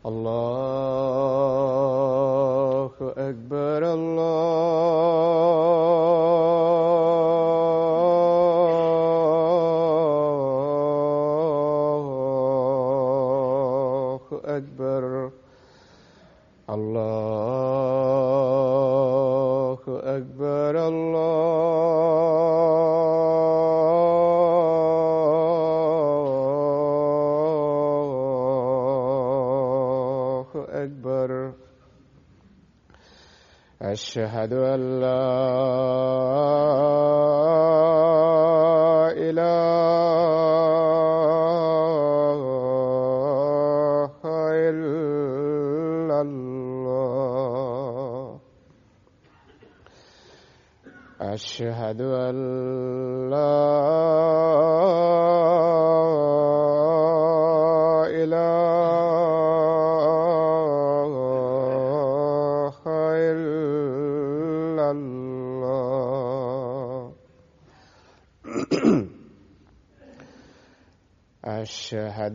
الله أكبر الله أكبر الله أكبر الله أكبر. أشهد أن لا إله إلا الله. أشهد أن لا إله إلا الله. أشهد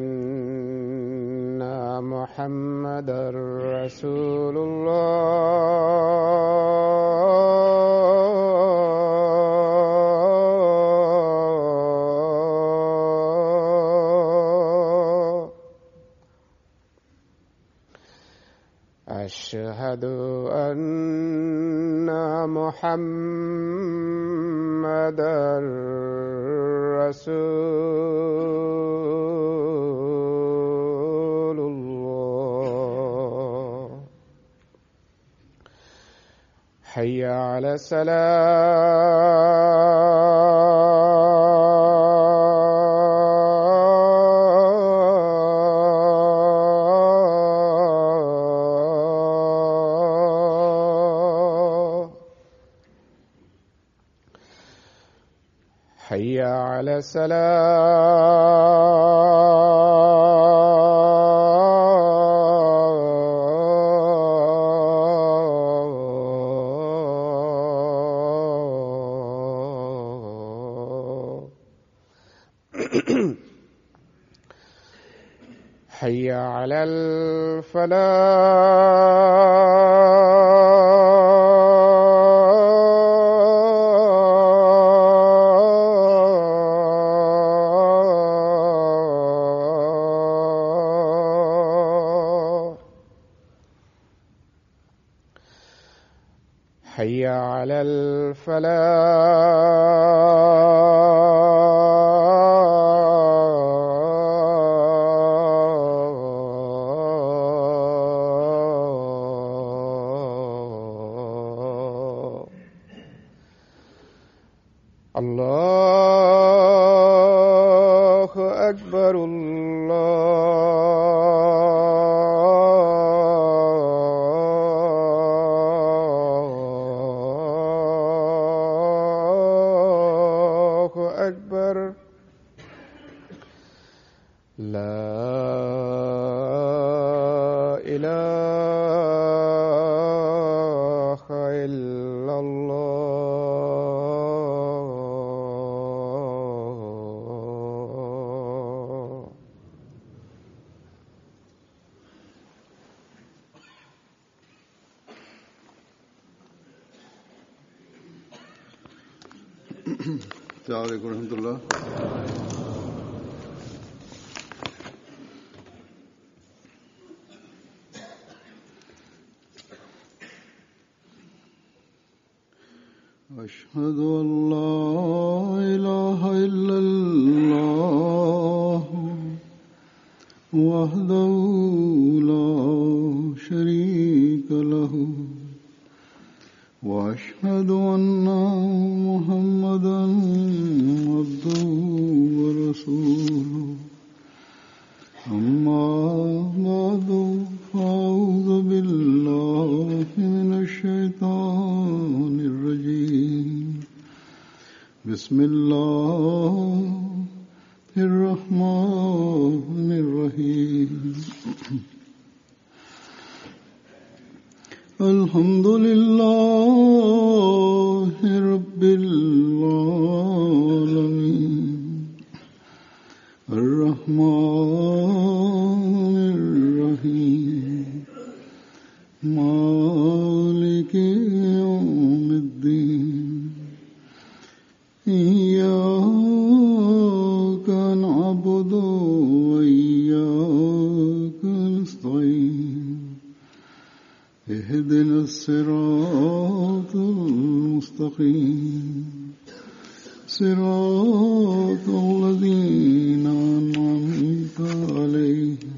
أن محمدًا رسول الله. أشهد أن محمدًا رسول الله. حي على الصلاة. حي على الصلاة. حي على الفلاح. حي على الفلاح. الله أكبر الله أكبر. لا إله إلا الله. السلام عليكم ورحمة الله. أشهد أن لا إله إلا الله وحده لا شريك له وأشهد أن محمدًا عبده ورسوله. أما بعد فأعوذ بالله من الشيطان الرجيم. بسم الله الرحمن الرحيم. الحمد لله رب العالمين الرحمن الرحيم مالك يوم الدين إياك نعبد وإياك نستعين اهدنا الصراط المستقيم صراط الذين أنعمت عليهم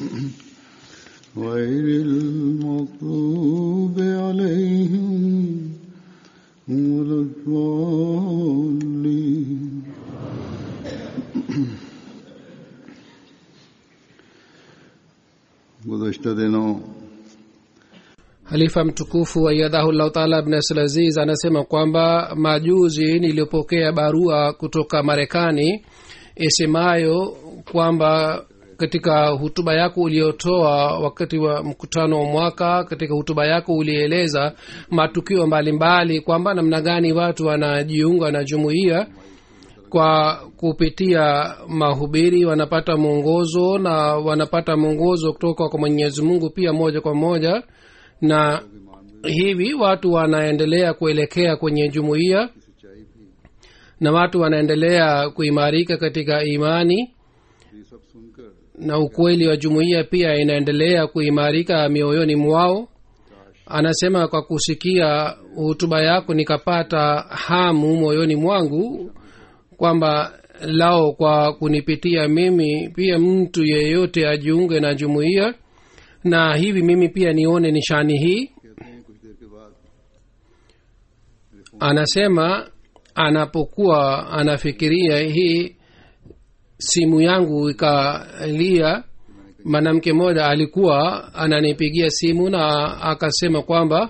غير المغضوب عليهم ولا الضالين. गुज़श्ता दिनों Halifa mtukufu ayyadahullahu ta'ala ibn Aziz anasema kwamba majuzi nilipokea barua kutoka Marekani isemayo kwamba katika hutuba yako uliotoa wakati wa mkutano wa mwaka, katika hutuba yako ulieleza matukio mbalimbali kwamba namna gani watu wanajiunga na jumuiya kwa kupitia mahubiri, wanapata mwongozo na wanapata mwongozo kutoka kwa Mwenyezi Mungu pia moja kwa moja, na hivi watu wanaendelea kuelekea kwenye jumuiya na watu wanaendelea kuimarika katika imani, na ukweli wa jumuiya pia inaendelea kuimarika mioyoni mwao. Anasema kwa kusikia hotuba yako nikapata hamu moyoni mwangu kwamba lao kwa kunipitia mimi pia mtu yeyote ajiunge na jumuiya, na hivi mimi pia nione nishani hii. Anasema anapokuwa anafikiria hii, simu yangu ikalia. Mwanamke mmoja alikuwa ananipigia simu na akasema kwamba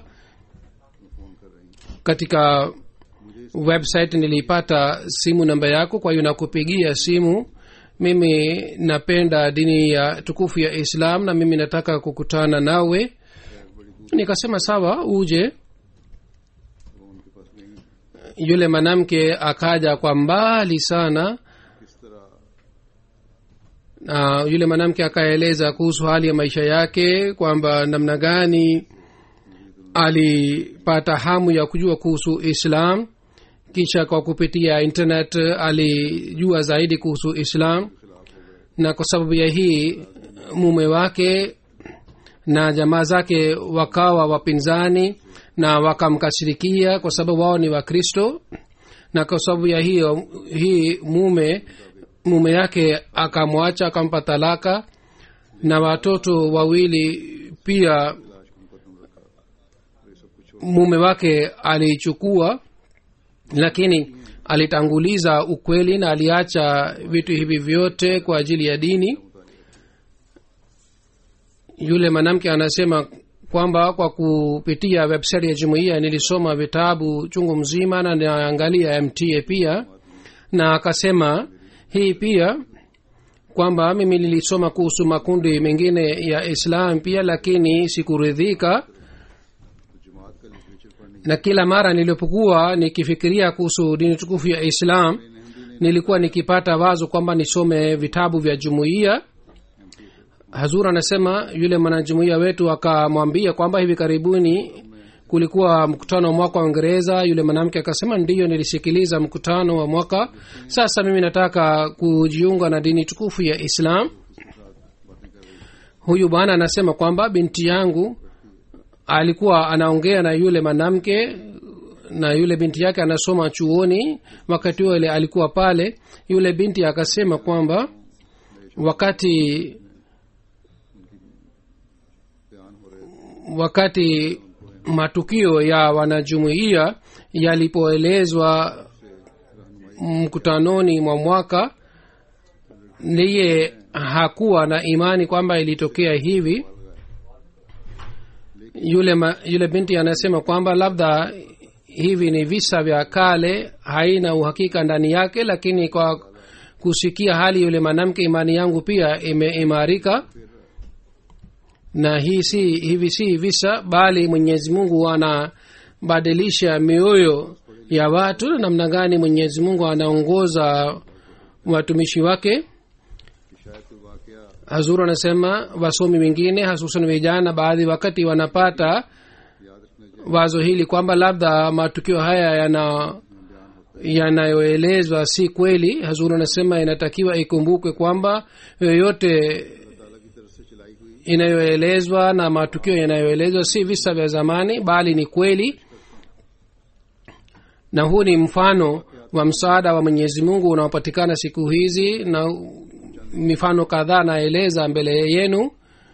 katika website nilipata simu namba yako, kwa hiyo nakupigia simu. Mimi napenda dini ya tukufu ya Islam na mimi nataka kukutana nawe. Nikasema sawa, uje. Yule mwanamke akaja kwa mbali sana, na yule mwanamke akaeleza kuhusu hali ya maisha yake kwamba namna gani alipata hamu ya kujua kuhusu Islam, kisha kwa kupitia internet alijua zaidi kuhusu Islam, na kwa sababu ya hii mume wake na jamaa zake wakawa wapinzani na wakamkasirikia kwa sababu wao ni Wakristo, na kwa sababu ya hiyo hii mume yake akamwacha, akampa talaka, na watoto wawili pia mume wake alichukua, lakini alitanguliza ukweli na aliacha vitu hivi vyote kwa ajili ya dini. Yule mwanamke anasema kwamba kwa kupitia website ya jumuiya nilisoma vitabu chungu mzima na naangalia MTA pia, na akasema hii pia kwamba mimi nilisoma kuhusu makundi mengine ya Islam pia, lakini sikuridhika, na kila mara nilipokuwa nikifikiria kuhusu dini tukufu ya Islam nilikuwa nikipata wazo kwamba nisome vitabu vya jumuiya. Hazur anasema yule mwanajumuiya wetu akamwambia kwamba hivi karibuni kulikuwa mkutano wa mwaka wa Uingereza. Yule mwanamke akasema ndiyo, nilisikiliza mkutano wa mwaka, sasa mimi nataka kujiunga na dini tukufu ya Islam. Huyu bwana anasema kwamba binti yangu alikuwa anaongea na yule mwanamke, na yule binti yake anasoma chuoni. Wakati ule alikuwa pale, yule binti akasema kwamba wakati matukio ya wanajumuiya yalipoelezwa mkutanoni mwa mwaka, niye hakuwa na imani kwamba ilitokea hivi. Yule binti anasema kwamba labda hivi ni visa vya kale, haina uhakika ndani yake, lakini kwa kusikia hali yule mwanamke imani yangu pia imeimarika, na hivi si visa, bali Mwenyezi Mungu anabadilisha mioyo ya watu, na namna gani Mwenyezi Mungu anaongoza watumishi wake. hazur anasema wasomi wengine hususan vijana baadhi wakati wanapata wazo hili kwamba labda matukio haya yanayoelezwa si kweli. hazur anasema inatakiwa ikumbukwe kwamba yoyote inayoelezwa na matukio yanayoelezwa si visa vya zamani bali ni kweli, na huu ni mfano wa msaada wa Mwenyezi Mungu unaopatikana siku hizi, na mifano kadhaa naeleza mbele yenu,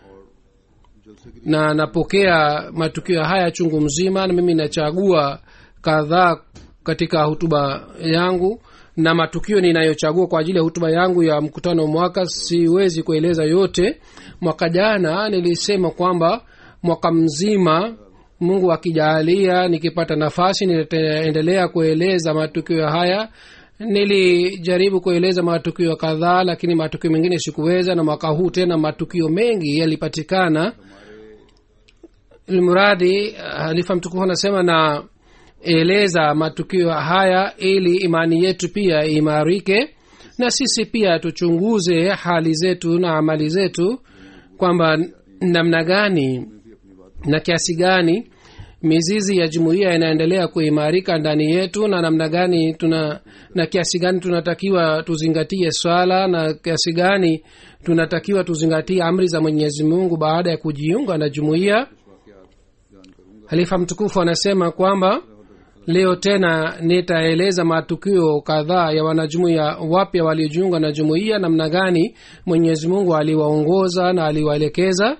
na napokea matukio haya chungu mzima, na mimi nachagua kadhaa katika hutuba yangu, na matukio ninayochagua kwa ajili ya hutuba yangu ya mkutano mwaka siwezi kueleza yote. Mwaka jana nilisema kwamba mwaka mzima Mungu akijalia nikipata nafasi nitaendelea kueleza matukio haya. Nilijaribu kueleza matukio kadhaa, lakini matukio mengine sikuweza, na mwaka huu tena matukio mengi yalipatikana. Ilmuradi halifa mtukufu anasema na eleza matukio haya ili imani yetu pia imarike, na sisi pia tuchunguze hali zetu na amali zetu kwamba namna gani na kiasi gani mizizi ya jumuiya inaendelea kuimarika ndani yetu, na namna gani na kiasi gani tunatakiwa tuzingatie swala, na kiasi gani tunatakiwa tuzingatie amri za Mwenyezi Mungu baada ya kujiunga na jumuiya. Halifa mtukufu anasema kwamba leo tena nitaeleza matukio kadhaa ya wanajumuiya wapya waliojiunga na jumuiya, namna gani Mwenyezi Mungu aliwaongoza na aliwaelekeza.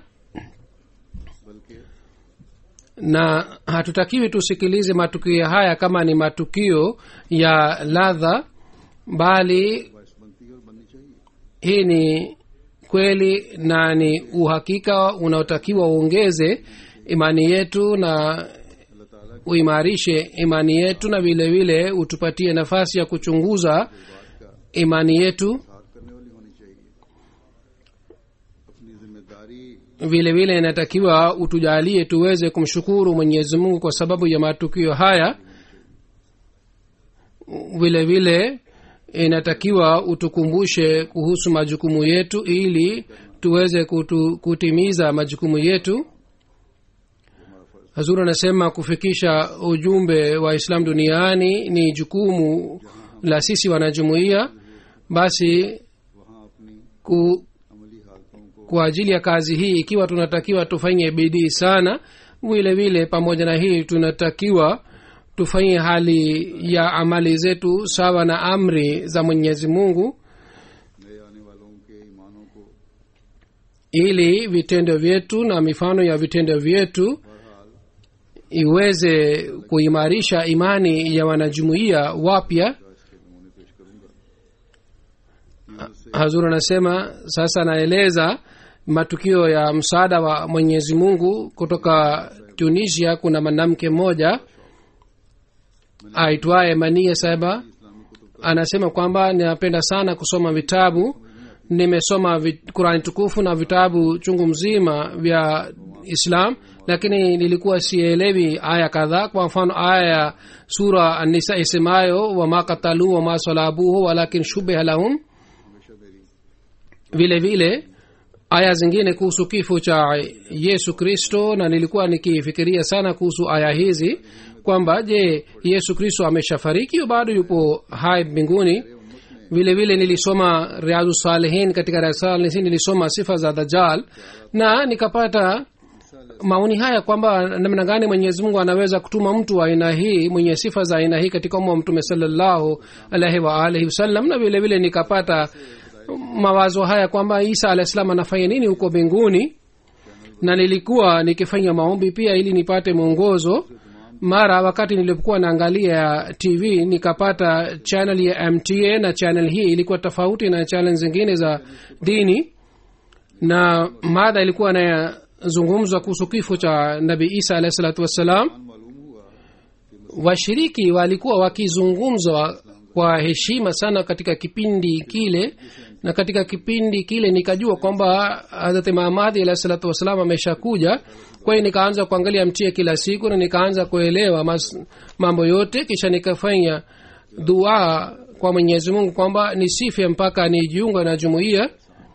Na hatutakiwi tusikilize matukio haya kama ni matukio ya ladha, bali hii ni kweli na ni uhakika unaotakiwa uongeze imani yetu na uimarishe imani yetu, na vile vile utupatie nafasi ya kuchunguza imani yetu. Vile vile inatakiwa utujalie tuweze kumshukuru Mwenyezi Mungu kwa sababu ya matukio haya. Vile vile inatakiwa utukumbushe kuhusu majukumu yetu ili tuweze kutimiza majukumu yetu. Hazur anasema kufikisha ujumbe wa Islam duniani ni jukumu la sisi wanajumuiya. Basi kwa ajili ya kazi hii, ikiwa tunatakiwa tufanye bidii sana, vile vile pamoja na hii tunatakiwa tufanye hali ya amali zetu sawa na amri za Mwenyezi Mungu, ili vitendo vyetu na mifano ya vitendo vyetu iweze kuimarisha imani ya wanajumuiya wapya. Hazur anasema sasa naeleza matukio ya msaada wa Mwenyezi Mungu kutoka Tunisia. Kuna mwanamke mmoja aitwaye Mania Saiba, anasema kwamba ninapenda sana kusoma vitabu. Nimesoma Qur'an tukufu na vitabu chungu mzima vya Islam, lakini nilikuwa sielewi aya kadhaa. Kwa mfano aya ya sura An-Nisa isemayo wa ma qatalu wa ma salabuhu walakin shubiha lahum. Vile vile aya zingine kuhusu kifo cha Yesu Kristo, na nilikuwa nikifikiria sana kuhusu aya hizi kwamba je, Yesu Kristo ameshafariki au bado yupo hai mbinguni. Vile vile nilisoma Riyadus Salihin. Katika Riyadus Salihin nilisoma sifa za Dajjal, na nikapata maoni haya kwamba namna gani Mwenyezi Mungu anaweza kutuma mtu wa aina hii mwenye sifa za aina hii katika umma wa Mtume sallallahu alaihi wa alihi wasallam. Na vile vile nikapata mawazo haya kwamba Isa alayhisalam anafanya nini huko mbinguni, na nilikuwa nikifanya maombi pia ili nipate mwongozo. Mara wakati nilipokuwa naangalia TV nikapata channel ya MTA, na channel hii ilikuwa tofauti na channel zingine za dini, na mada ilikuwa inazungumzwa kuhusu kifo cha Nabii Isa alayhi salatu wassalam. Washiriki walikuwa wakizungumzwa kwa heshima sana katika kipindi kile, na katika kipindi kile nikajua kwamba Hazrat Muhammad alayhi salatu wasallam ameshakuja. Kwa hiyo nikaanza kuangalia MTA kila siku na nikaanza kuelewa mambo yote, kisha nikafanya dua kwa Mwenyezi Mungu kwamba nisife mpaka nijiunge na jumuiya.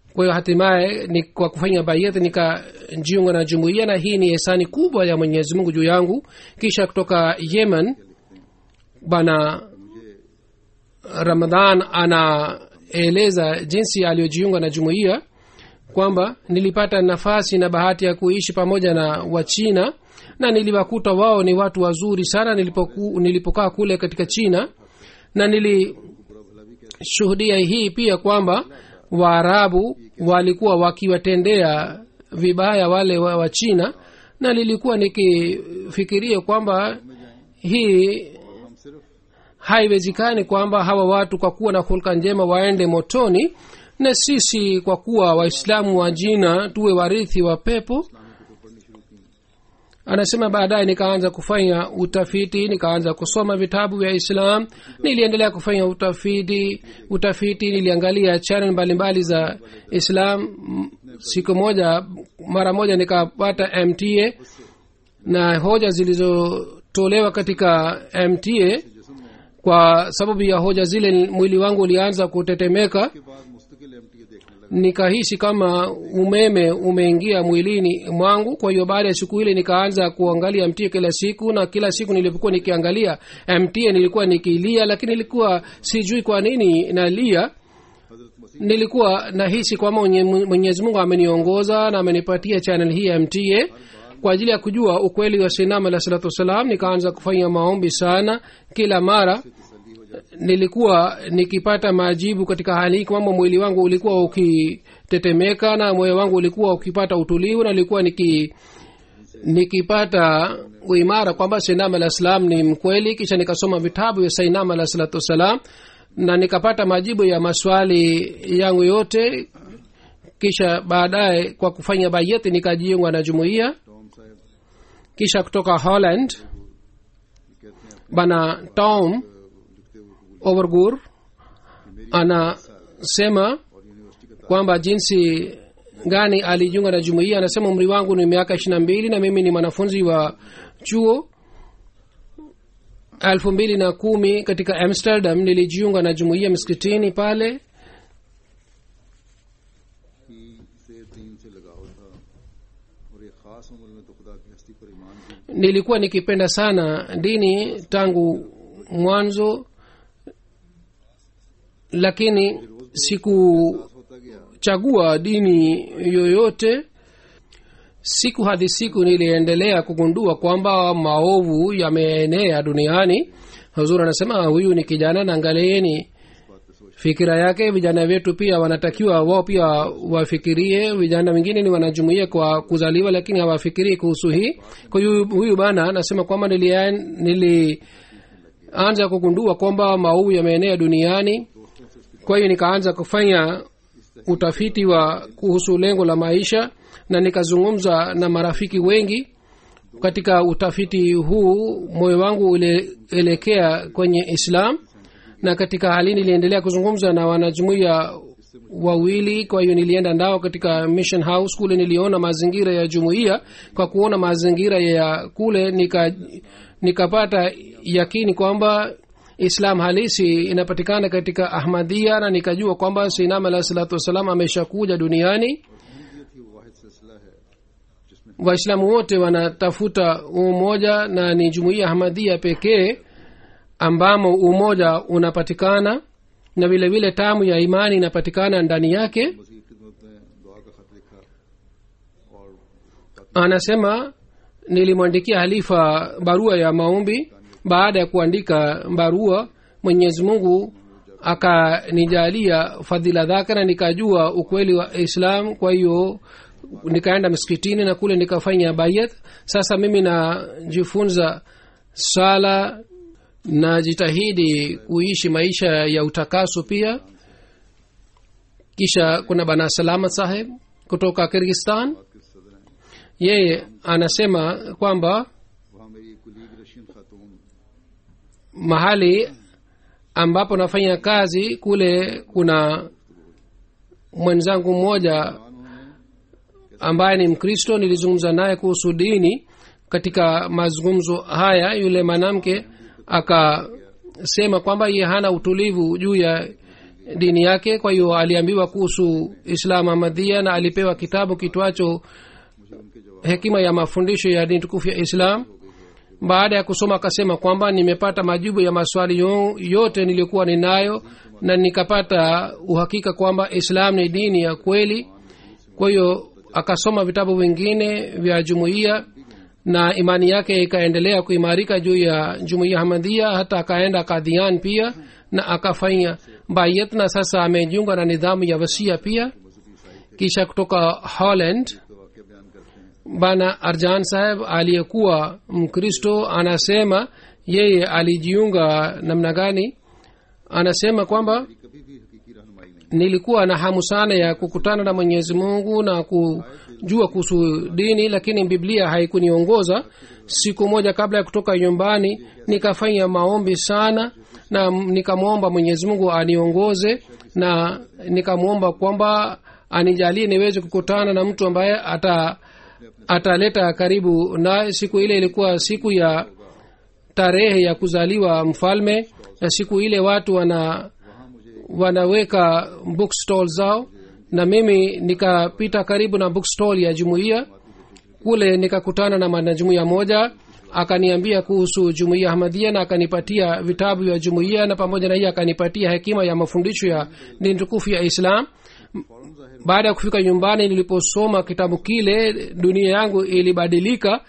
kwa hiyo hatimaye ni kwa kufanya bayat nikajiunga na jumuiya, na hii ni ihsani kubwa ya Mwenyezi Mungu juu yangu. Kisha kutoka Yemen bana Ramadhan anaeleza jinsi aliyojiunga na jumuiya kwamba nilipata nafasi na bahati ya kuishi pamoja na Wachina na niliwakuta wao ni watu wazuri sana nilipokaa kule katika China, na nilishuhudia hii pia kwamba Waarabu walikuwa wakiwatendea vibaya wale wa China, na nilikuwa nikifikiria kwamba hii haiwezekani kwamba hawa watu kwa kuwa na hulka njema waende motoni na sisi kwa kuwa Waislamu wa jina tuwe warithi wa pepo. Anasema baadaye nikaanza kufanya utafiti, nikaanza kusoma vitabu vya Islam, niliendelea kufanya utafiti niliangalia channel mbalimbali za Islam. Siku moja mara moja nikapata MTA, na hoja zilizotolewa katika MTA, kwa sababu ya hoja zile mwili wangu ulianza kutetemeka, nikahisi kama umeme umeingia mwilini mwangu. Kwa hiyo baada ya siku ile nikaanza kuangalia MTA kila siku, na kila siku nilipokuwa nikiangalia MTA nilikuwa nikilia, lakini nilikuwa sijui kwa nini nalia. Nilikuwa nahisi kwamba Mwenyezi Mungu ameniongoza na amenipatia channel hii MTA kwa ajili ya kujua ukweli wa Sayyidina alayhi salatu wasalam. Nikaanza kufanya maombi sana. Kila mara nilikuwa nikipata majibu katika hali hii kwamba mwili wangu ulikuwa ukitetemeka na moyo wangu ulikuwa ukipata utulivu, na nilikuwa nikipata uimara kwamba Sayyidina alayhi salam ni mkweli. Kisha nikasoma vitabu vya Sayyidina alayhi salatu wasalam na nikapata majibu ya maswali yangu yote. Kisha baadaye kwa kufanya bayati nikajiunga na jumuiya. Kisha kutoka Holland bana Tom Overgur anasema kwamba jinsi gani alijiunga na jumuiya. Anasema umri wangu ni miaka 22 na mimi ni mwanafunzi wa chuo. 2010 katika Amsterdam nilijiunga na jumuiya msikitini pale. Nilikuwa nikipenda sana dini tangu mwanzo, lakini sikuchagua dini yoyote. Siku hadi siku niliendelea kugundua kwamba maovu yameenea duniani. Huzuri anasema huyu ni kijana na angalieni fikira yake. Vijana wetu pia wanatakiwa wao pia wafikirie. Vijana wengine ni wanajumuia kwa kuzaliwa lakini hawafikirii kuhusu hii. Kwa hiyo huyu bana anasema kwamba nilianza kugundua kwamba maovu yameenea duniani. Kwa hiyo nikaanza kufanya utafiti wa kuhusu lengo la maisha na nikazungumza na marafiki wengi. Katika utafiti huu moyo wangu ulielekea kwenye Islam, na katika hali niliendelea kuzungumza na wanajumuiya wawili. Kwa hiyo nilienda nao katika Mission House kule. Niliona mazingira ya jumuiya. Kwa kuona mazingira ya kule nikapata yakini kwamba Islam halisi inapatikana katika Ahmadiyya, na nikajua kwamba Sayyidina alayhi salatu wasalam ameshakuja duniani. Waislamu wote wanatafuta umoja, na ni jumuiya Ahmadiyya pekee ambamo umoja unapatikana, na vile vile tamu ya imani inapatikana ndani yake. Anasema nilimwandikia halifa barua ya maombi. Baada ya kuandika barua, Mwenyezi Mungu akanijalia fadhila zake na nikajua ukweli wa Islam. Kwa hiyo nikaenda msikitini na kule nikafanya bayat. Sasa mimi najifunza sala na jitahidi kuishi maisha ya utakaso pia. Kisha kuna bana Salama Saheb kutoka Kyrgyzstan. Yeye anasema kwamba mahali ambapo nafanya kazi kule kuna mwenzangu mmoja ambaye ni Mkristo. Nilizungumza naye kuhusu dini. Katika mazungumzo haya yule mwanamke akasema kwamba yeye hana utulivu juu ya dini yake. kwa hiyo aliambiwa kuhusu islam ahmadia na alipewa kitabu kitwacho hekima ya mafundisho ya dini tukufu ya islam. baada ya kusoma akasema kwamba nimepata majibu ya maswali yote niliyokuwa ninayo na nikapata uhakika kwamba islam ni dini ya kweli. kwa hiyo akasoma vitabu vingine vya jumuiya na imani yake ikaendelea kuimarika juu ya jumuiya ahmadia. hata akaenda kadhian pia na akafanya bayat na sasa amejiunga na nidhamu ya wasia pia. kisha kutoka Holland bana Arjan saheb aliyekuwa mkristo anasema yeye alijiunga namna gani. anasema kwamba nilikuwa na hamu sana ya kukutana na Mwenyezi Mungu na kujua kuhusu dini, lakini Biblia haikuniongoza. siku moja kabla ya kutoka nyumbani nikafanya maombi sana na nikamwomba Mwenyezi Mungu aniongoze na nikamwomba kwamba anijalie niweze kukutana na mtu ambaye ataleta karibu na. siku ile ilikuwa siku ya tarehe ya kuzaliwa mfalme, na siku ile watu wanaweka bookstall zao, na mimi nikapita karibu na bookstall ya jumuiya kule. nikakutana na mwanajumuiya moja akaniambia kuhusu jumuiya ahmadia na akanipatia vitabu vya jumuiya, na pamoja na hiyo akanipatia hekima ya mafundisho ya dini tukufu ya islam. baada ya kufika nyumbani niliposoma kitabu kile dunia yangu ilibadilika.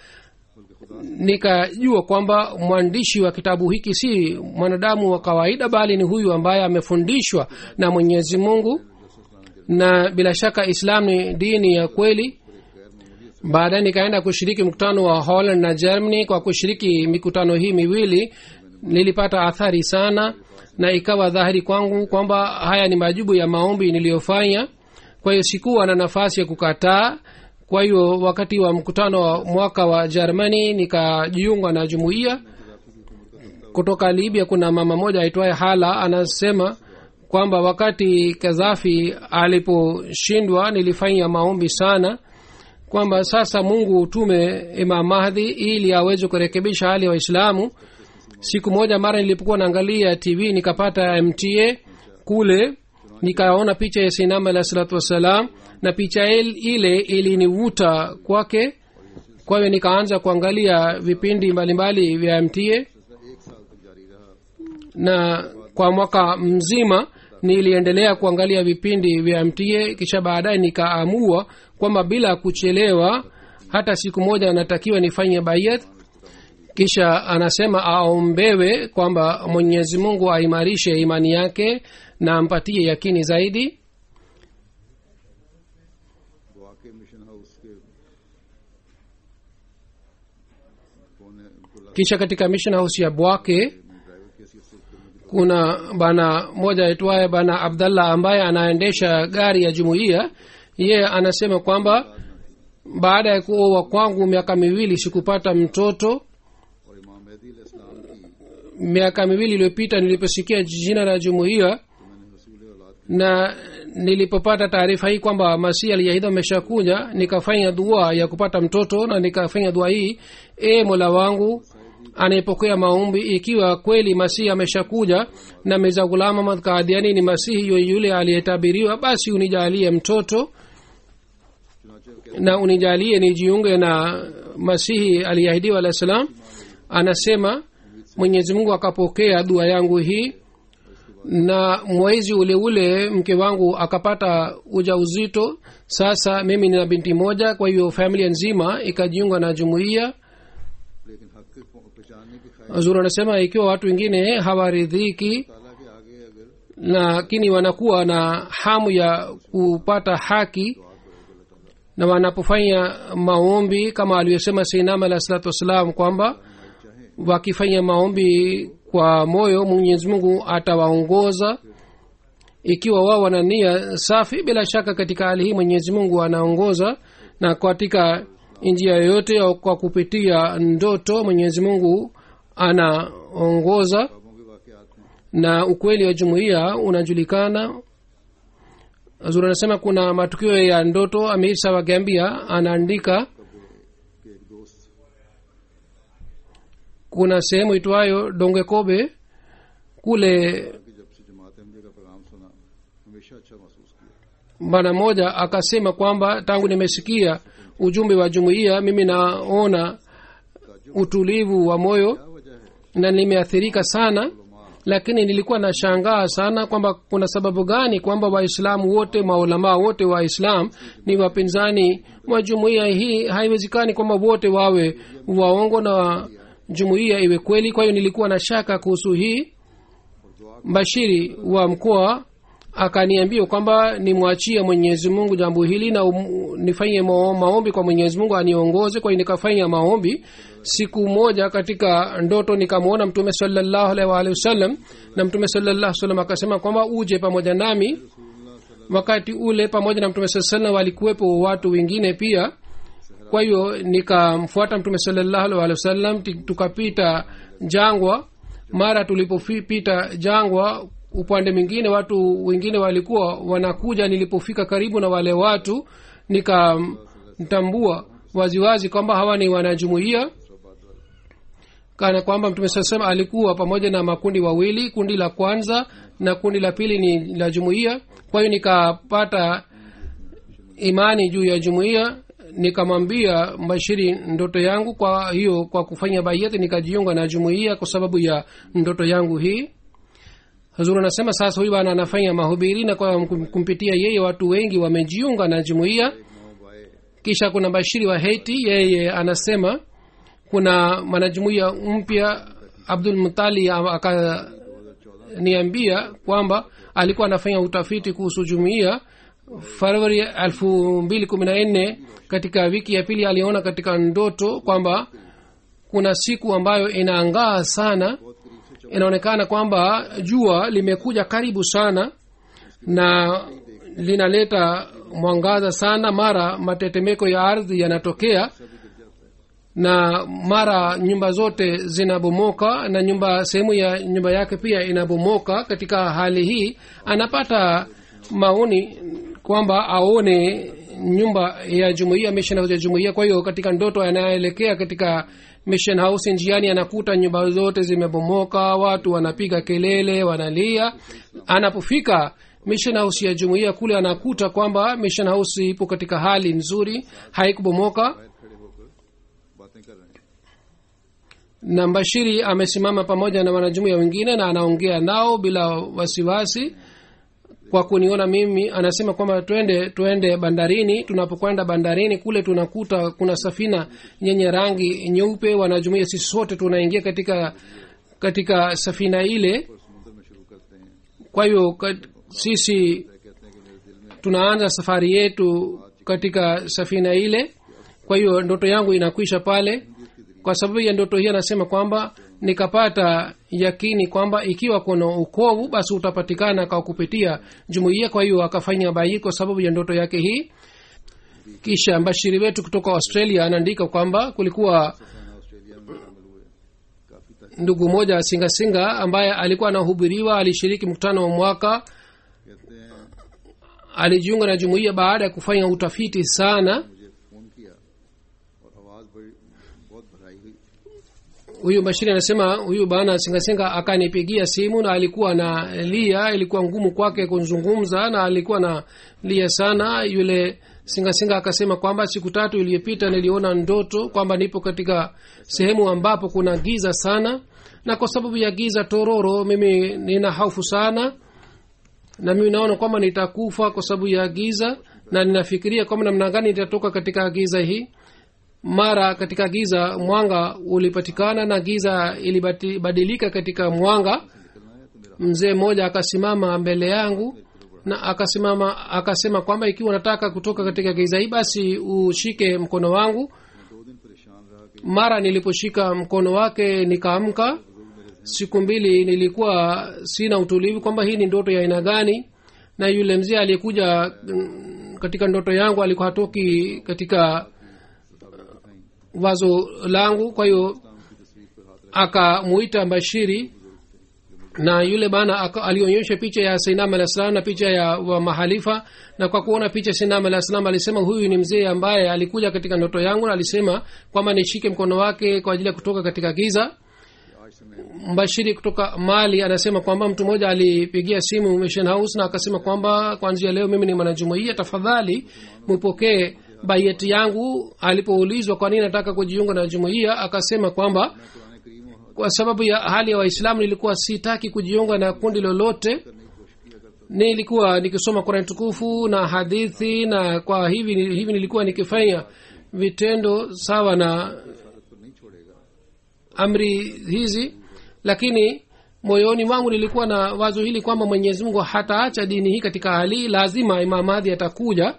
nikajua kwamba mwandishi wa kitabu hiki si mwanadamu wa kawaida, bali ni huyu ambaye amefundishwa na Mwenyezi Mungu, na bila shaka islam ni dini ya kweli. baadaye nikaenda kushiriki mkutano wa Holland na Germany. kwa kushiriki mikutano hii miwili nilipata athari sana na ikawa dhahiri kwangu kwamba haya ni majibu ya maombi niliyofanya. kwa hiyo sikuwa na nafasi ya kukataa. kwa hiyo wakati wa mkutano wa mwaka wa Germany nikajiunga na jumuiya. kutoka Libya kuna mama moja aitwaye Hala anasema kwamba wakati Gaddafi aliposhindwa nilifanya maombi sana kwamba sasa Mungu utume Imam Mahdi ili aweze kurekebisha hali ya Waislamu. siku moja mara nilipokuwa naangalia TV nikapata MTA kule, nikaona picha ya Sayyidina alayhi salatu wasalam na picha ile ilinivuta kwake. kwa hiyo nikaanza kuangalia vipindi mbalimbali vya MTA, na kwa mwaka mzima niliendelea kuangalia vipindi vya MTA. kisha baadaye nikaamua kwamba bila kuchelewa hata siku moja natakiwa nifanye bayat. kisha anasema aombewe kwamba Mwenyezi Mungu aimarishe imani yake na ampatie yakini zaidi. kisha katika mission house ya Bwake kuna bana moja aitwaye bana Abdallah ambaye anaendesha gari ya jumuiya. yeye anasema kwamba baada ya kuoa kwangu miaka miwili sikupata mtoto. miaka miwili iliyopita niliposikia jina la jumuiya na nilipopata taarifa hii kwamba Masihi aliyeahidi ameshakuja, nikafanya dua ya kupata mtoto, na nikafanya dua hii: Mola wangu anayepokea maombi, ikiwa kweli Masihi ameshakuja na Mirza Ghulam Ahmad Qadiani ni Masihi yule aliyetabiriwa, basi unijalie mtoto na unijalie nijiunge na Masihi aliyeahidiwa alayhi salam. anasema Mwenyezi Mungu akapokea dua yangu hii, na mwezi ule ule mke wangu akapata ujauzito. sasa mimi nina binti moja, kwa hiyo familia nzima ikajiunga na jumuiya. Azur anasema ikiwa watu wengine hawaridhiki lakini wanakuwa na hamu ya kupata haki na wanapofanya maombi kama aliyosema Sayyidina alayhi salatu wasalam kwamba wakifanya maombi kwa moyo Mwenyezi Mungu atawaongoza. ikiwa wao wana nia safi, bila shaka katika hali hii Mwenyezi Mungu anaongoza, na katika njia yoyote au kwa kupitia ndoto Mwenyezi Mungu anaongoza, na ukweli wa jumuiya unajulikana. Azura anasema kuna matukio ya ndoto. Amir wa Gambia anaandika kuna sehemu itwayo Dongekobe kule अच्छा महसूस किया। bwana mmoja akasema kwamba tangu nimesikia ujumbe wa jumuiya mimi naona utulivu wa moyo na nimeathirika sana, lakini nilikuwa nashangaa sana kwamba kuna sababu gani kwamba waislamu wote maulamaa wote wa islam ni wapinzani wa jumuiya hii. Haiwezekani kwamba wote wawe waongo na jumuiya iwe kweli. Kwa hiyo nilikuwa na shaka kuhusu hii. Bashiri wa mkoa akaniambia kwamba nimwachie Mwenyezi Mungu jambo hili na nifanye maombi kwa Mwenyezi Mungu aniongoze. Kwa hiyo nikafanya maombi. Siku moja katika ndoto nikamwona Mtume sallallahu alaihi wasallam, na Mtume sallallahu alaihi wasallam akasema kwamba uje pamoja nami. Wakati ule pamoja na Mtume sallallahu alaihi wasallam walikuwepo watu wengine pia. Kwa hiyo nikamfuata Mtume sallallahu alaihi wasallam, tukapita jangwa. Mara tulipopita jangwa upande mwingine watu wengine walikuwa wanakuja. Nilipofika karibu na wale watu nikamtambua waziwazi kwamba hawa ni wanajumuiya, kana kwamba Mtume sallallahu alaihi alikuwa pamoja na makundi wawili, kundi la kwanza na kundi la pili ni la jumuiya. Kwa hiyo nikapata imani juu ya jumuiya. Nikamwambia Bashiri ndoto yangu, kwa hiyo kwa kufanya bayati nikajiunga na jumuiya kwa sababu ya ndoto yangu hii. Hazur anasema sasa huyu bwana anafanya mahubiri na kwa kumpitia yeye watu wengi wamejiunga na jumuiya. Kisha kuna Bashiri wa Haiti, yeye anasema kuna mwanajumuiya mpya Abdul Mutali akaniambia kwamba alikuwa anafanya utafiti kuhusu jumuiya. Februari 2014 katika wiki ya pili aliona katika ndoto kwamba kuna siku ambayo inaangaa sana. Inaonekana kwamba jua limekuja karibu sana na linaleta mwangaza sana. Mara matetemeko ya ardhi yanatokea na mara nyumba zote zinabomoka na sehemu ya nyumba yake pia inabomoka. Katika hali hii anapata maoni kwamba aone nyumba ya jumuiya, mission house ya jumuiya. Kwa hiyo katika ndoto anaelekea katika mission house, njiani anakuta nyumba zote zimebomoka, watu wanapiga kelele, wanalia. Anapofika mission house ya jumuiya kule anakuta kwamba mission house ipo katika hali nzuri, haikubomoka. Na Bashiri amesimama pamoja na wanajumuiya wengine na anaongea nao bila wasiwasi. Kwa kuniona mimi anasema kwamba twende bandarini. Tunapokwenda bandarini kule tunakuta kuna safina yenye rangi nyeupe. Wanajumuiya sisi sote tunaingia katika safina ile. Kwa hiyo sisi tunaanza safari yetu katika safina ile. Kwa hiyo ndoto yangu inakwisha pale. Kwa sababu ya ndoto hii anasema kwamba nikapata yakini kwamba ikiwa kuna ukovu basi utapatikana kwa kupitia jumuiya. Kwa hiyo akafanya bai kwa sababu ya ndoto yake hii. Kisha Bashiri wetu kutoka Australia anaandika kwamba kulikuwa ndugu moja Singasinga ambaye alikuwa anahubiriwa, alishiriki mkutano wa mwaka, alijiunga na jumuiya baada ya kufanya utafiti sana. Huyu Bashiri anasema huyu bana Singasinga akanipigia simu na alikuwa na lia, ilikuwa ngumu kwake kuzungumza na alikuwa na lia sana. Yule Singasinga akasema kwamba siku 3 iliyopita niliona ndoto kwamba nipo katika sehemu ambapo kuna giza sana, na kwa sababu ya giza tororo mimi nina hofu sana, na mimi naona kwamba nitakufa kwa sababu ya giza, na ninafikiria kwamba namna gani nitatoka katika giza hii. Mara katika giza mwanga ulipatikana na giza ilibadilika katika mwanga. Mzee mmoja akasimama mbele yangu na akasema kwamba ikiwa unataka kutoka katika giza hii basi ushike mkono wangu. Mara niliposhika mkono wake nikaamka. Siku 2 nilikuwa sina utulivu kwamba hii ni ndoto ya aina gani. Na yule mzee aliyekuja katika ndoto yangu alikuwa hatoki katika wazo langu. Kwa hiyo akamuita Bashiri, na yule bana alionyesha picha ya Sayyidina al-Islam na picha ya wa mahalifa. Na kwa kuona picha Sayyidina al-Islam alisema huyu ni mzee ambaye alikuja katika ndoto yangu, na alisema kwamba nishike mkono wake kwa ajili ya kutoka katika giza. mbashiri kutoka Mali anasema kwamba mtu mmoja alipigia simu Mission House na akasema kwamba kuanzia leo mimi ni mwanajumuiya, tafadhali mpokee bayati yangu. Alipoulizwa kwa nini nataka kujiunga na jumuiya, akasema kwamba kwa sababu ya hali ya Waislamu nilikuwa sitaki kujiunga na kundi lolote. Nilikuwa nikisoma Qur'an tukufu na hadithi, na kwa hivi nilikuwa nikifanya vitendo sawa na amri hizi, lakini moyoni mwangu nilikuwa na wazo hili kwamba Mwenyezi Mungu hataacha dini hii katika hali, lazima Imam Mahdi atakuja.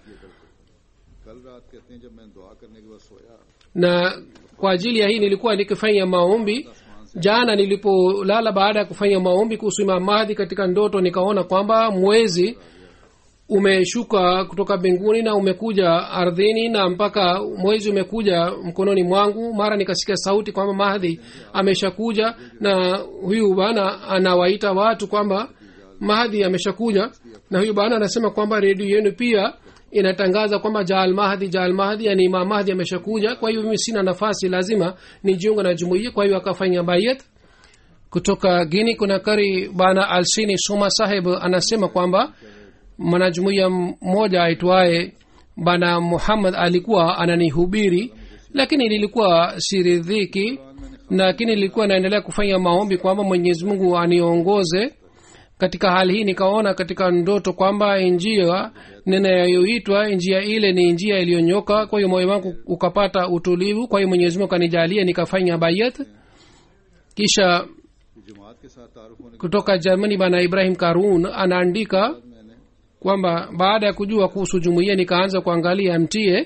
Na kwa ajili ya hii nilikuwa nikifanya maombi. Jana nilipolala baada ya kufanya maombi kuhusu Imam Mahdi katika ndoto, nikaona kwamba mwezi umeshuka kutoka mbinguni na umekuja ardhini, na mpaka mwezi umekuja mkononi mwangu. Mara nikasikia sauti kwamba Mahdi ameshakuja, na huyu bwana anawaita watu kwamba Mahdi ameshakuja. Na huyu bwana anasema kwamba redio yenu pia inatangaza kwamba Jaal Mahdi, yani Imam Mahdi ameshakuja. Kwa hiyo mimi sina nafasi, lazima nijiunge na jumuiya. Kwa hiyo akafanya bayat. Kutoka Guinea kuna kari bana Alsini Suma Sahib anasema kwamba mwanajumuiya mmoja aitwaye bana Muhammad alikuwa ananihubiri, lakini nilikuwa siridhiki, lakini nilikuwa naendelea kufanya maombi kwamba Mwenyezi Mungu aniongoze. Katika hali hii nikaona katika ndoto kwamba njia ninayoitwa njia ile ni njia iliyonyoka. Kwa hiyo moyo wangu ukapata utulivu. Kwa hiyo Mwenyezi Mungu kanijalia nikafanya bayat. Kisha kutoka Germany bana Ibrahim Karun anaandika kwamba baada ya kujua kuhusu jumuiya nikaanza kuangalia MTA.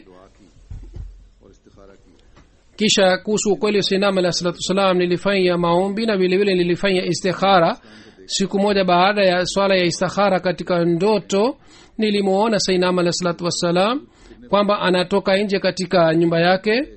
Kisha kuhusu ukweli wa Sayyidina alayhi salatu wasalam nilifanya maombi na vile vile nilifanya istikhara. Siku moja baada ya swala ya istikhara katika ndoto nilimuona Sayyidina alayhi salatu wasalam kwamba anatoka nje katika nyumba yake.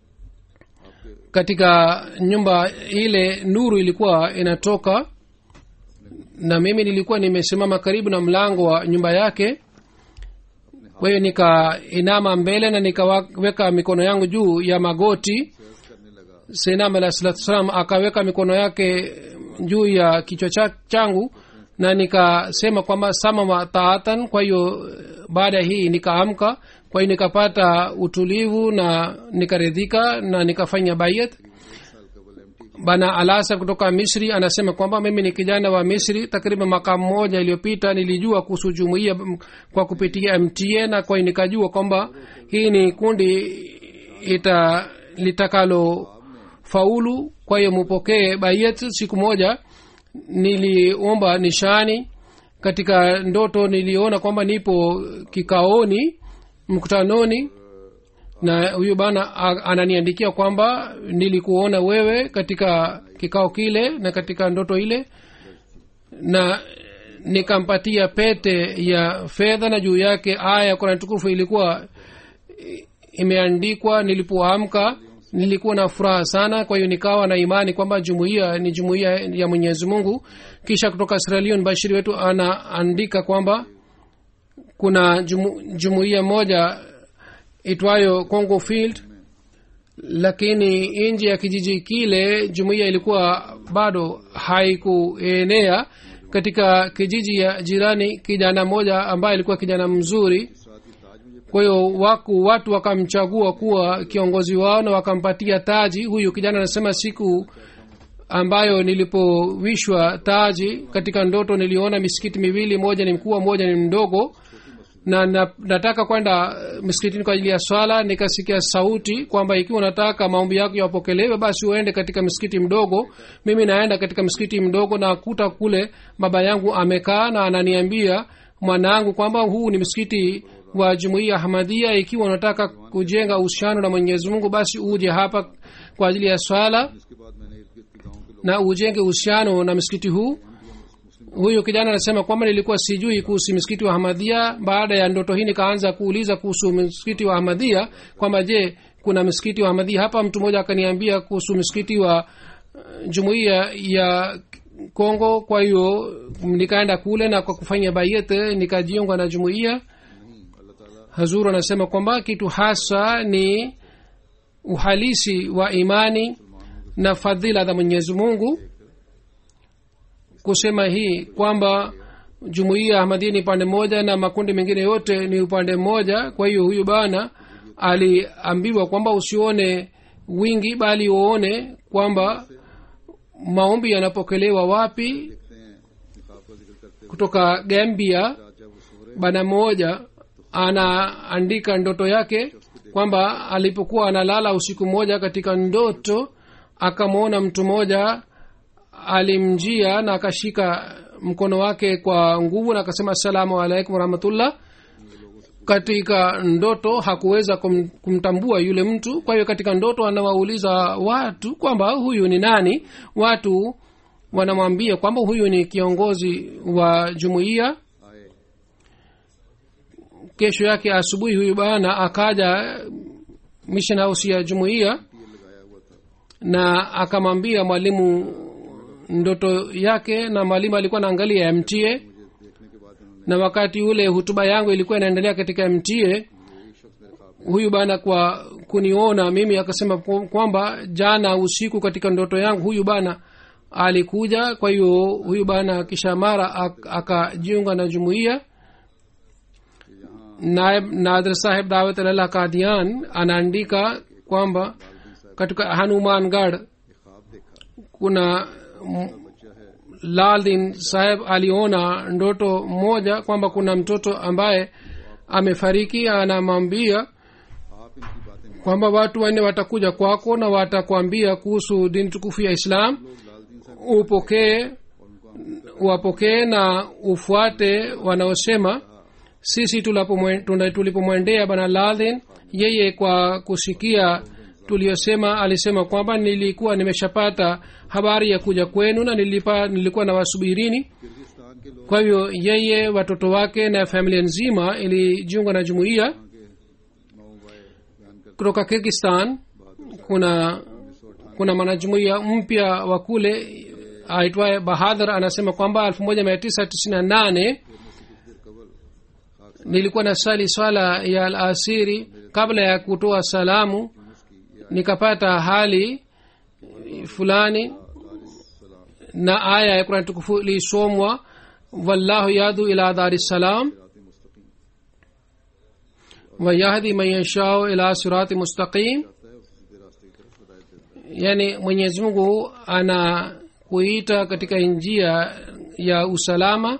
Katika nyumba ile nuru ilikuwa inatoka, na mimi nilikuwa nimesimama karibu na mlango wa nyumba yake. Kwa hiyo nikainama mbele na nikaweka mikono yangu juu ya magoti. Sayyidina alayhi salatu wasalam akaweka mikono yake juu ya kichwa changu na nikasema kwamba sama taatan. Kwa hiyo baada hii nikaamka. Kwa hiyo nikapata utulivu na nikaridhika na nikafanya bayat. Bana Alasa kutoka Misri anasema kwamba mimi ni kijana wa Misri. Takriban mwaka mmoja iliyopita nilijua kuhusu jumuiya kwa kupitia MTA, na kwa hiyo nikajua kwamba hii ni kundi litakalo faulu. Kwa hiyo mupokee bayat. Siku moja niliomba nishani. Katika ndoto niliona kwamba nipo kikaoni mkutanoni, na huyu bana ananiandikia kwamba nilikuona wewe katika kikao kile na katika ndoto ile, na nikampatia pete ya fedha na juu yake aya ya Qur'an tukufu ilikuwa imeandikwa. Nilipoamka nilikuwa na furaha sana. Kwa hiyo nikawa na imani kwamba jumuiya ni jumuiya ya Mwenyezi Mungu. Kisha kutoka Sierra Leone bashiri wetu anaandika kwamba kuna jumuiya moja itwayo Congo Field, lakini nje ya kijiji kile jumuiya ilikuwa bado haikuenea. Katika kijiji ya jirani kijana moja ambaye alikuwa kijana mzuri, kwa hiyo watu wakamchagua kuwa kiongozi wao na wakampatia taji. Huyu kijana anasema siku ambayo nilipowishwa taji katika ndoto niliona misikiti miwili, moja ni mkubwa moja ni mdogo, na nataka kwenda msikitini kwa ajili ya swala. Nikasikia sauti kwamba ikiwa unataka maombi yako yapokelewe basi uende katika msikiti mdogo. Mimi naenda katika msikiti mdogo na kuta kule baba yangu amekaa na ananiambia mwanangu kwamba huu ni msikiti wa Jumuiya Ahmadiyya, ikiwa unataka kujenga uhusiano na Mwenyezi Mungu basi uje hapa kwa ajili ya swala na ujenge uhusiano na msikiti huu. Huyo kijana anasema kwamba nilikuwa sijui kuhusu msikiti wa Ahmadiyya. Baada ya ndoto hii nikaanza kuuliza kuhusu msikiti wa Ahmadiyya kwamba je, kuna msikiti wa Ahmadiyya hapa. Mtu mmoja akaniambia kuhusu msikiti wa Jumuiya ya Kongo. Kwa hiyo nikaenda kule na kwa kufanya bayat nikajiunga na jumuiya. Hazuru anasema kwamba kitu hasa ni uhalisi wa imani na fadhila za Mwenyezi Mungu. kusema hii kwamba jumuiya ahmadia ni upande mmoja na makundi mengine yote ni upande mmoja. kwa hiyo huyu bana aliambiwa kwamba usione wingi bali uone kwamba maombi yanapokelewa wapi. Kutoka Gambia bana mmoja anaandika ndoto yake kwamba alipokuwa analala usiku mmoja, katika ndoto akamwona mtu mmoja alimjia na akashika mkono wake kwa nguvu na akasema assalamu alaikum warahmatullah. Katika ndoto hakuweza kumtambua yule mtu. kwa hiyo katika ndoto anawauliza watu kwamba huyu ni nani. Watu wanamwambia kwamba huyu ni kiongozi wa jumuiya. Kesho yake asubuhi huyu bana akaja mission house ya jumuiya na akamwambia mwalimu ndoto yake, na mwalimu alikuwa anaangalia MTA, na wakati ule hutuba yangu ilikuwa inaendelea katika MTA. Huyu bana kwa kuniona mimi akasema kwamba jana usiku katika ndoto yangu huyu bana alikuja. kwa hiyo huyu bana kisha mara akajiunga na jumuiya. Naib Nadir Sahib Dawat Allah Qadian anaandika kwamba katika Hanumangarh kuna Laldin Sahib aliona ndoto moja kwamba kuna mtoto ambaye amefariki. Anamwambia kwamba watu wanne watakuja kwako na watakwambia kuhusu dini tukufu ya Islam, wapokee na ufuate wanaosema. Sisi tulipomwendea bana Laldin, yeye kwa kusikia tuliyosema alisema kwamba nilikuwa nimeshapata habari ya kuja kwenu na nilikuwa na wasubirini. kwa hivyo yeye, watoto wake na familia nzima ilijiunga na jumuiya. Kutoka Kyrgyzstan kuna mwanajumuiya mpya wa kule aitwaye Bahadur, anasema kwamba 1998 nilikuwa na swala ya alasiri. Kabla ya kutoa salamu nikapata hali fulani na aya ya Qur'an tukufu ilisomwa, wallahu yadu ila daris salam wa yahdi man yashau ila sirati mustaqim. Yani Mwenyezi Mungu anakuita katika njia ya usalama.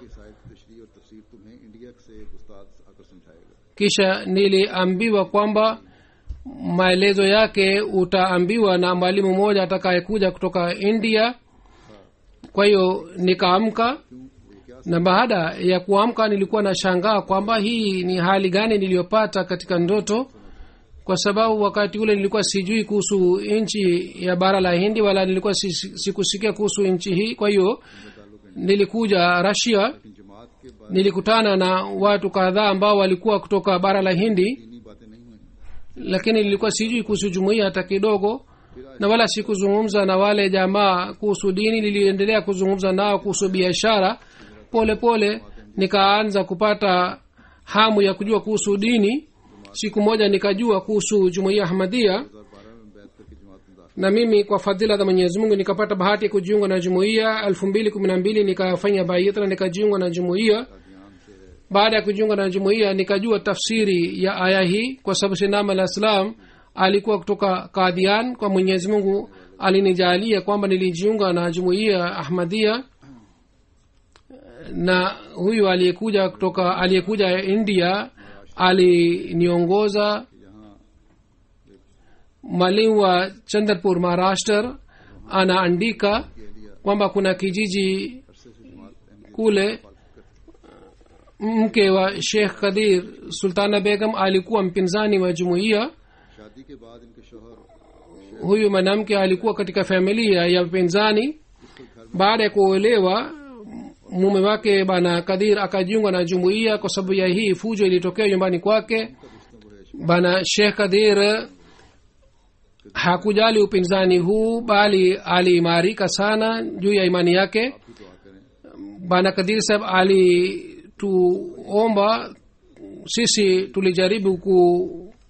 Kisha niliambiwa kwamba maelezo yake utaambiwa na mwalimu mmoja atakayekuja kutoka India. kwa hiyo nikaamka, na baada ya kuamka nilikuwa na shangaa kwamba hii ni hali gani niliyopata katika ndoto, kwa sababu wakati ule nilikuwa sijui kuhusu nchi ya bara la Hindi wala nilikuwa sikusikia kuhusu nchi hii. kwa hiyo nilikuja Russia, nilikutana na watu kadhaa ambao walikuwa kutoka bara la Hindi, lakini nilikuwa sijui kuhusu jumuiya hata kidogo, na wala sikuzungumza na wale jamaa kuhusu dini. Niliendelea kuzungumza nao kuhusu biashara. Pole pole nikaanza kupata hamu ya kujua kuhusu dini. Siku moja nikajua kuhusu jumuiya Ahmadiyya, na mimi kwa fadhila za Mwenyezi Mungu nikapata bahati ya kujiunga na jumuiya. 2012 nikafanya bayat na nikajiunga na jumuiya. Baada ya kujiunga na jumuiya nikajua tafsiri ya aya hii, kwa sababu Sayyidina al-Islam alikuwa kutoka Qadian. Kwa Mwenyezi Mungu alinijalia kwamba nilijiunga na jumuiya Ahmadiyya, na huyu aliyekuja India aliniongoza. Mwalimu wa Chandrapur Maharashtra anaandika kwamba kuna kijiji kule, mke wa Sheikh Qadir Sultana Begum alikuwa mpinzani wa jumuiya. Huyu mwanamke alikuwa katika familia ya mpinzani. Baada ya kuolewa, mume wake bana Qadir akajiunga na jumuiya. Kwa sababu ya hii fujo ilitokea nyumbani kwake. Bana Sheikh Qadir hakujali upinzani huu, bali aliimarika sana juu ya imani yake. Bana Qadir sahab alituomba, sisi tulijaribu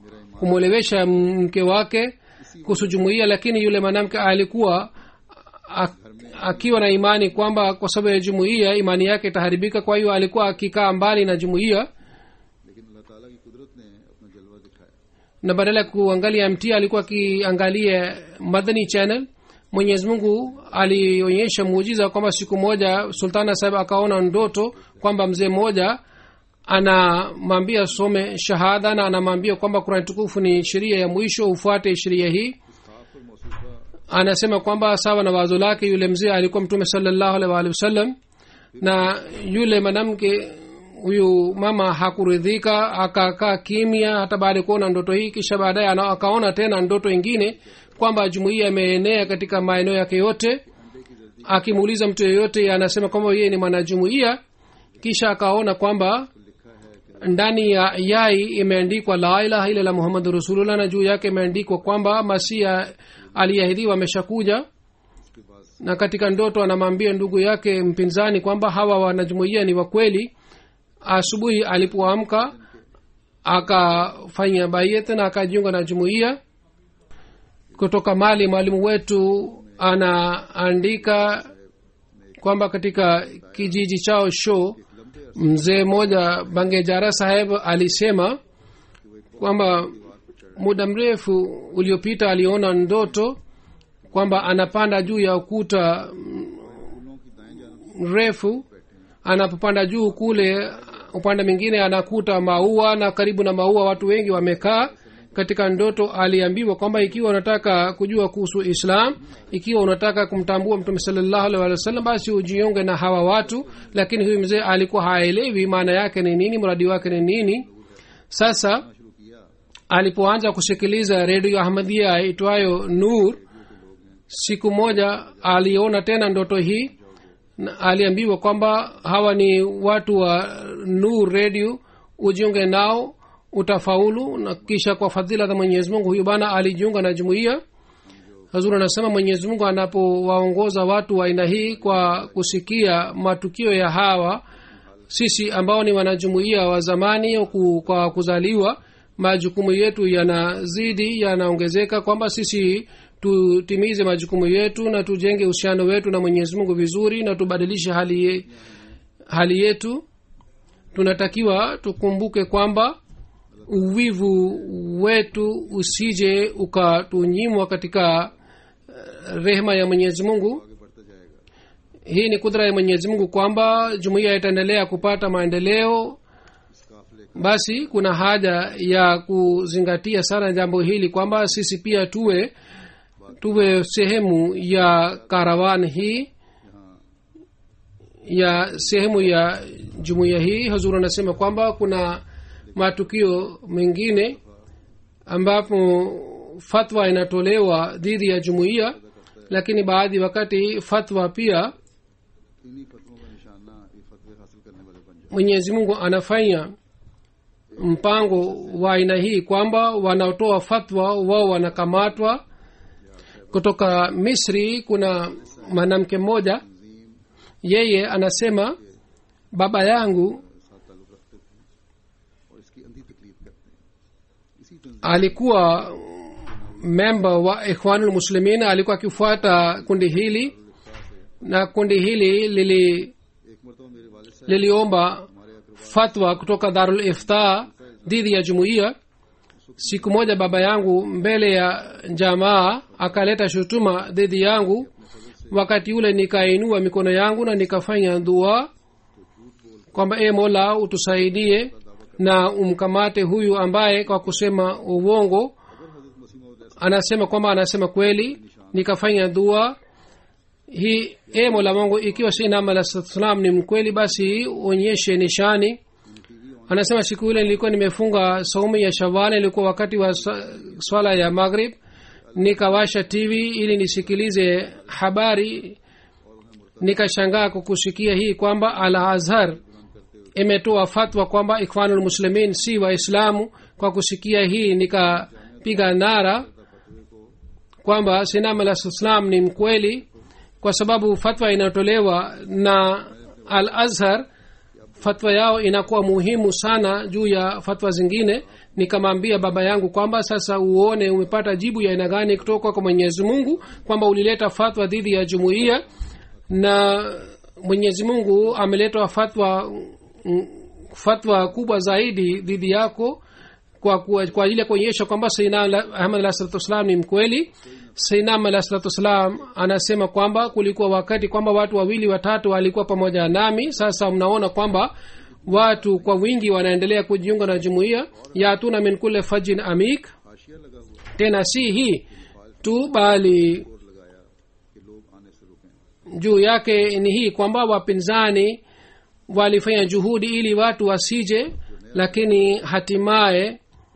kumwelewesha mke wake kuhusu jumuiya, lakini yule mwanamke alikuwa akiwa na imani kwamba kwa sababu ya jumuiya imani yake itaharibika, kwa hiyo alikuwa akikaa mbali na jumuiya, लेकिन अल्लाह ताला की कुदरत ने अपना जलवा दिखाया। na badala ya kuangalia MT alikuwa akiangalia Madani channel. Mwenyezi Mungu alionyesha muujiza kwamba siku moja Sultana Sahib akaona ndoto kwamba mzee mmoja anamwambia some shahada na anamwambia kwamba Qur'an tukufu ni sheria ya mwisho, ufuate sheria hii. Anasema kwamba sawa na wazo lake yule mzee alikuwa Mtume sallallahu alaihi wasallam, na yule mwanamke huyu mama hakuridhika, akakaa kimya hata baada ya kuona ndoto hii. Kisha baadaye akaona tena ndoto ingine kwamba jumuiya imeenea katika maeneo yake yote. Akimuuliza mtu yeyote anasema kwamba yeye ni mwanajumuiya. Kisha akaona kwamba ndani ya yai imeandikwa la ilaha illa Allah Muhammadur Rasulullah, na juu yake imeandikwa kwamba Masiha aliyeahidiwa ameshakuja. Na katika ndoto anamwambia ndugu yake mpinzani kwamba hawa wanajumuiya ni wa kweli. Asubuhi alipoamka akafanya bayat na akajiunga na jumuiya. Kutoka Mali mwalimu wetu anaandika kwamba katika kijiji chao show mzee mmoja Bangejara Saheb alisema kwamba muda mrefu uliopita aliona ndoto kwamba anapanda juu ya ukuta mrefu. Anapopanda juu kule upande mwingine anakuta maua, na karibu na maua watu wengi wamekaa. Katika ndoto aliambiwa kwamba ikiwa unataka kujua kuhusu Islam, ikiwa unataka kumtambua Mtume sallallahu alaihi wasallam, basi ujiunge na hawa watu. Lakini huyu mzee alikuwa haelewi maana yake ni nini, mradi wake ni nini. Sasa alipoanza kusikiliza redio Ahmadiyya itwayo Nur, siku moja aliona tena ndoto hii. Aliambiwa kwamba hawa ni watu wa Nur Radio, ujiunge nao utafaulu. Na kisha kwa fadhila za Mwenyezi Mungu huyu bana alijiunga na jumuiya. Hazur anasema Mwenyezi Mungu anapowaongoza watu wa aina hii kwa kusikia matukio ya hawa, sisi ambao ni wanajumuiya wa zamani kwa kuzaliwa, majukumu yetu yanazidi, yanaongezeka, kwamba sisi tutimize majukumu yetu na tujenge uhusiano wetu na Mwenyezi Mungu vizuri na tubadilishe hali yetu. Tunatakiwa tukumbuke kwamba uvivu wetu usije ukatunyimwa katika rehema ya Mwenyezi Mungu. Hii ni kudra ya Mwenyezi Mungu kwamba jumuiya itaendelea kupata maendeleo. Basi kuna haja ya kuzingatia sana jambo hili kwamba sisi pia tuwe sehemu ya karawan hii, ya sehemu ya jumuiya hii. Hazur anasema kwamba kuna matukio mengine ambapo fatwa inatolewa dhidi ya jumuiya, lakini baadhi wakati fatwa pia Mwenyezi Mungu anafanya mpango wa aina hii kwamba wanaotoa fatwa wao wanakamatwa. Kutoka Misri kuna mwanamke mmoja, yeye anasema baba yangu alikuwa member wa Ikhwanul Muslimin, alikuwa akifuata kundi hili, na kundi hili liliomba fatwa kutoka Darul Ifta dhidi ya jumuiya. Siku moja baba yangu mbele ya jamaa akaleta shutuma dhidi yangu. Wakati ule nikainua mikono yangu na nikafanya dua kwamba Mola utusaidie na umkamate huyu ambaye kwa kusema uongo anasema kwamba anasema kweli. Nikafanya dua hii, Mola wangu, ikiwa Sayyidina Muhammad sallam ni mkweli, basi onyeshe nishani. Anasema siku ile nilikuwa nimefunga saumu ya Shawwal, ilikuwa wakati wa swala ya Maghrib. Nikawasha TV ili nisikilize habari. Nikashangaa kukusikia hii kwamba Al-Azhar imetoa fatwa kwamba Ikhwanul Muslimin si Waislamu. Kwa kusikia hii nikapiga nara kwamba Sayyidina Muhammad sallam ni mkweli, kwa sababu fatwa inatolewa na Al-Azhar, fatwa yao inakuwa muhimu sana juu ya fatwa zingine. Nikamwambia baba yangu kwamba sasa uone umepata jibu ya aina gani kutoka kwa Mwenyezi Mungu, kwamba ulileta fatwa dhidi ya jumuiya na Mwenyezi Mungu ameleta fatwa kubwa zaidi dhidi yako kwa ajili ya kuonyesha kwamba Sayyidina Ahmad alayhi salatu wasalam ni mkweli. Sayyidina Ahmad alayhi salatu wasalam anasema kwamba kulikuwa wakati kwamba watu wawili watatu walikuwa pamoja nami. Sasa mnaona kwamba watu kwa wingi wanaendelea kujiunga na jumuiya. Yatuna min kulli fajin amik. Tena si hii tu bali juu yake ni hii kwamba wapinzani walifanya juhudi ili watu wasije, lakini hatimaye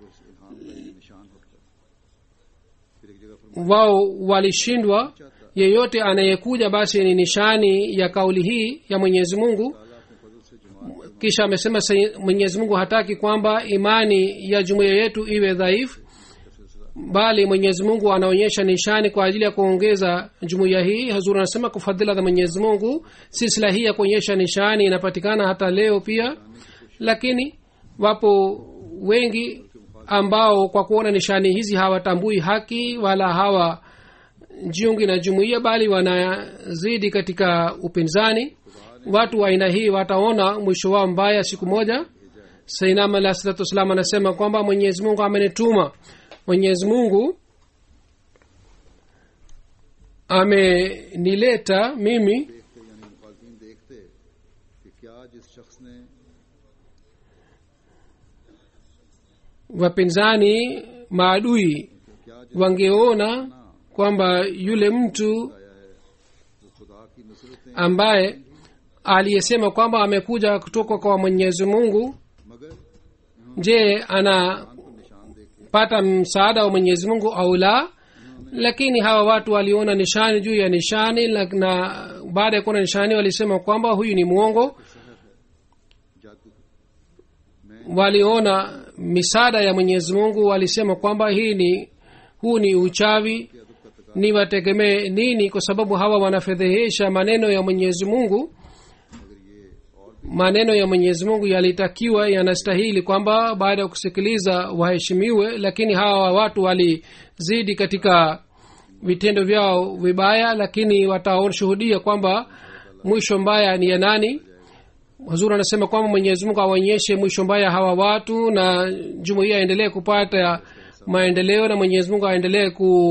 wao walishindwa. Yeyote anayekuja basi ni nishani ya kauli hii ya Mwenyezi Mungu. Kisha amesema Mwenyezi Mungu hataki kwamba imani ya jumuiya yetu iwe dhaifu, bali Mwenyezi Mungu anaonyesha nishani kwa ajili ya kuongeza jumuiya hii. Hazur anasema kwa fadhila za Mwenyezi Mungu silsila hii ya kuonyesha nishani inapatikana hata leo pia, lakini wapo wengi ambao kwa kuona nishani hizi hawatambui haki wala hawajiungi na jumuiya, bali wanazidi katika upinzani. Watu wa aina hii wataona mwisho wao mbaya siku moja. Sayyidina Ahmad alayhi salatu wasallam anasema kwamba Mwenyezi Mungu amenituma, Mwenyezi Mungu amenileta mimi wapinzani maadui wangeona kwamba yule mtu ambaye aliyesema kwamba amekuja kutoka kwa Mwenyezi Mungu, je anapata msaada wa Mwenyezi Mungu au la? Lakini hawa watu waliona nishani juu ya nishani, na baada ya kuona nishani walisema kwamba huyu ni muongo. Waliona misaada ya Mwenyezi Mungu, walisema kwamba huu ni uchawi, ni wategemee nini, kwa sababu hawa wanafedhehesha maneno ya Mwenyezi Mungu. Maneno ya Mwenyezi Mungu yalitakiwa, yanastahili kwamba baada ya kusikiliza waheshimiwe, lakini hawa watu walizidi katika vitendo vyao vibaya, lakini watashuhudia kwamba mwisho mbaya ni ya nani. Hazur anasema kwamba Mwenyezi Mungu awaonyeshe mwisho mbaya hawa watu na jumuiya aendelee kupata maendeleo, na Mwenyezi Mungu aendelee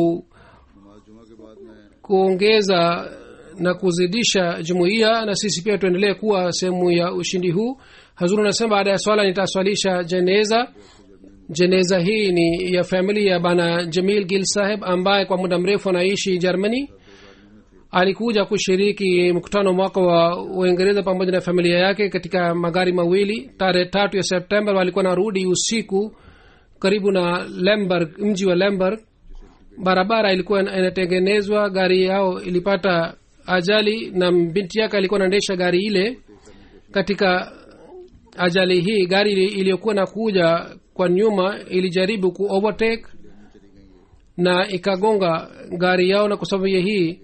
kuongeza na kuzidisha jumuiya, na sisi pia tuendelee kuwa sehemu ya ushindi huu. Hazur anasema baada ya swala nitaswalisha jeneza hii ni ya family ya bana Jamil Gil Saheb ambaye kwa muda mrefu anaishi Germany. Alikuja kushiriki mkutano mwaka wa Uingereza pamoja na familia yake katika magari mawili. Tarehe 3 ya Septemba walikuwa narudi usiku karibu na Lemberg, mji wa Lemberg. Barabara ilikuwa inatengenezwa, gari yao ilipata ajali na binti yake alikuwa anaendesha gari ile. Katika ajali hii gari iliyokuwa nakuja kwa nyuma ilijaribu ku overtake na ikagonga gari yao, na kwa sababu ya hii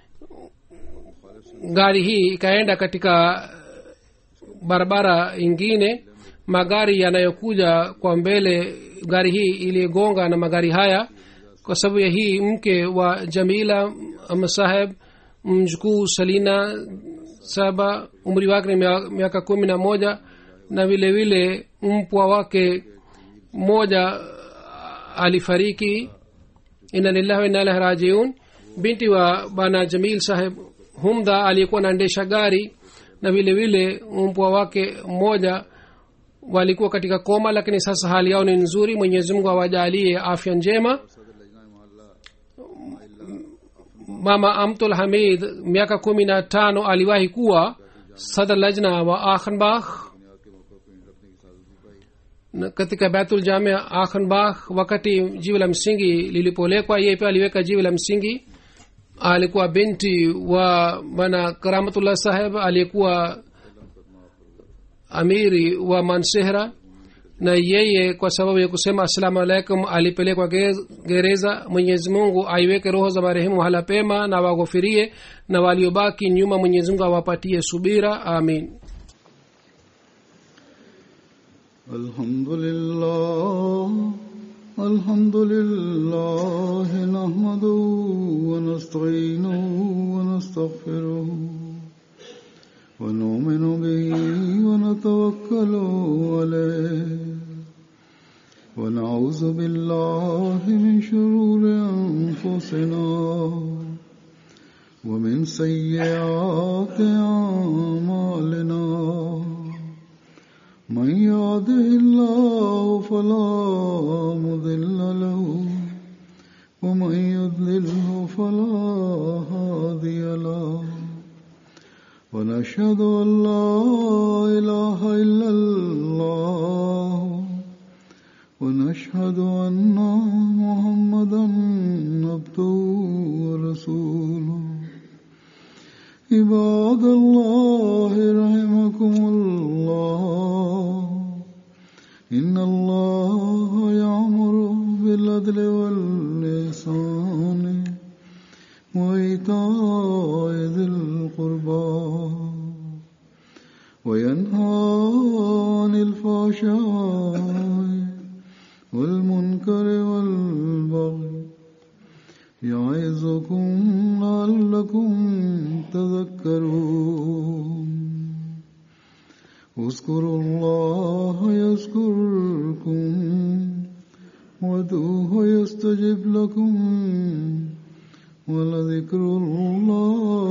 gari hii ikaenda katika barabara ingine. Magari yanayokuja kwa mbele, gari hii iligonga na magari haya. Kwa sababu ya hii mke wa Jamila Saheb, mjukuu Salina Saba, umri wake ni miaka 11, na vile vile mpwa wake mmoja alifariki. Inna lillahi wa inna ilaihi rajiun. Binti wa bana Jamil Saheb Humda alikuwa anaendesha gari, na vile vile mpwa wake mmoja walikuwa katika koma, lakini sasa hali yao ni nzuri. Mwenyezi Mungu awajalie afya njema. Mama Amtul Hamid miaka 15 aliwahi kuwa sadr lajna wa Akhanbakh katika Baitul Jamia Akhanbakh. Wakati jiwe la msingi lilipolekwa, yeye pia aliweka jiwe la msingi. Alikuwa binti wa bana Karamatullah Saheb aliyekuwa amiri wa Mansehra, na yeye kwa sababu ya kusema assalamu alaikum alipelekwa gereza. Mwenyezi Mungu aiweke roho za marehemu hala pema na waghofirie, na waliobaki nyuma Mwenyezi Mungu awapatie subira. Amin. الحمد لله نحمده ونستعينه ونستغفره ونؤمن به ونتوكل عليه ونعوذ بالله من شرور أنفسنا ومن سيئات أعمالنا من يهده الله فلا مضل له ومن يضلله فلا هادي له ونشهد أن لا إله إلا الله ونشهد أن محمدا عبده ورسوله عباد الله رحمكم الله إن الله يأمر بالعدل والإحسان وإيتاء ذي القربى وينهى عن الفحشاء والمنكر والبغي يعظكم لعلكم تذكرون اذكروا الله يذكركم وادعوه يستجب لكم ولذكر الله